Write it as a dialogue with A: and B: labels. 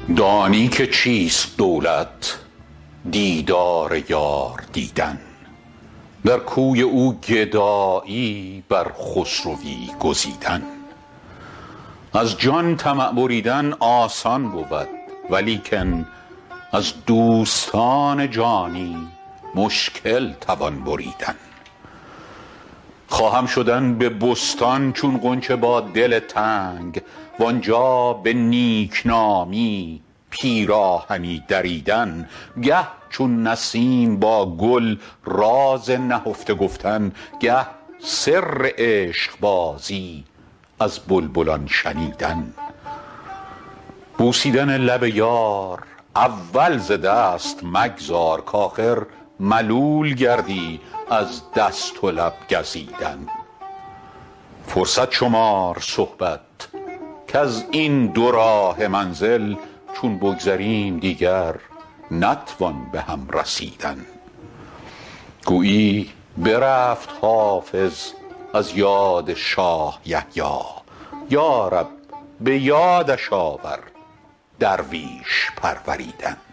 A: دانی که چیست دولت؟ دیدار یار دیدن. در کوی او گدایی بر خسروی گزیدن. از جان طمع بریدن آسان بود، ولیکن از دوستان جانی مشکل توان بریدن. خواهم شدن به بستان چون غنچه با دل تنگ، وآنجا به نیکنامی پیراهنی دریدن. گه چون نسیم با گل راز نهفته گفتن، گه سر عشقبازی از بلبلان شنیدن. بوسیدن لب یار اول ز دست مگذار، کآخر ملول گردی از دست و لب گزیدن. فرصت شمار صحبت کز این دو راه منزل، چون بگذریم دیگر نتوان به هم رسیدن. گویی برفت حافظ از یاد شاه یحیی، یا رب به یادش آور درویش پروریدن.